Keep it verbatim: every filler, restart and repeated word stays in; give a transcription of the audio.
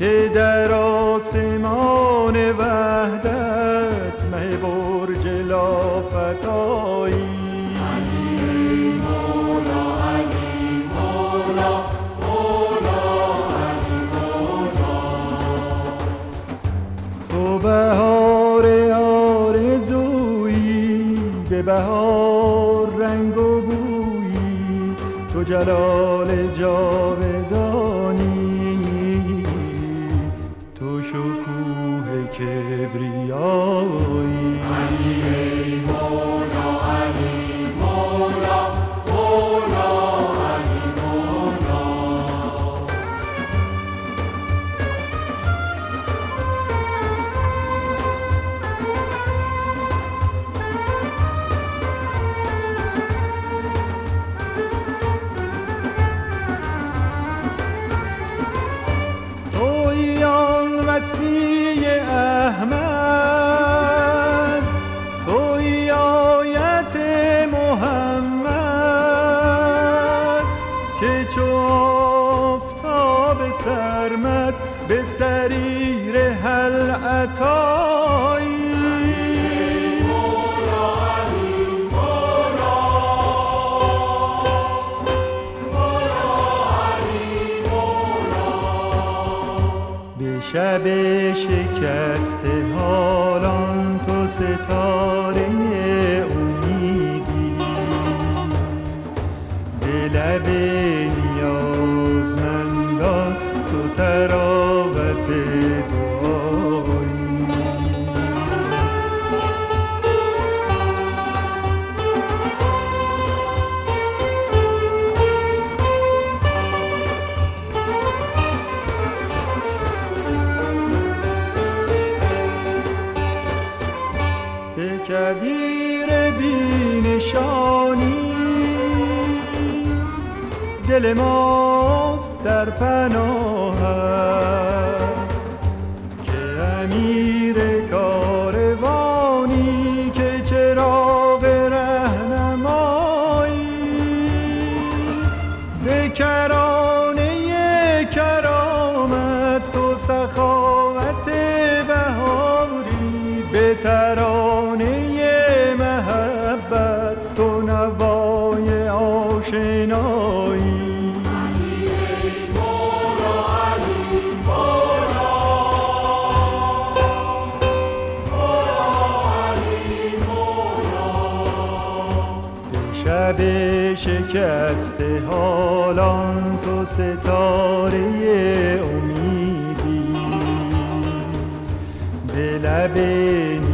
که در آسمان وحدت مه برج لافتایی. علی مولا علی مولا مولا علی مولا. تو بهار آرزویی به بهار رنگ و بویی، تو جلال جاودانی، تو شکوه کبریایی. علی مولا علی مولا مولا علی مولا. تویی آن وصی احمد، تویی آیت محمد، که چو آفتاب سرمد به سریر هل عطایی. شب شکست حالان تو ستاره امیدی، به لب نیازمندان تو تراوت دعایی. به کبیر بینشانی دل ماست در پناهت، که امیر کاروانی که چراغ رهنمایی، به کرانه کرامت تو سخاوت بهاری، به ترانه محبت تو نوای آشنایی. شب شکست حالان تو ستاره امیدی، به لب